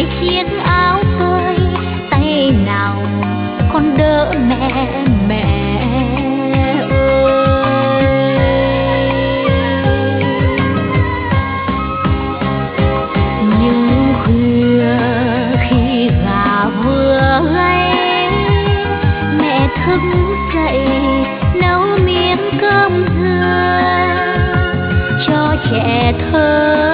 chiếc áo phơi, tay nào con đỡ mẹ mẹ ơi. Nhưng khuya khi gà vừa gáy, mẹ thức dậy nấu miếng cơm dừa cho trẻ thơ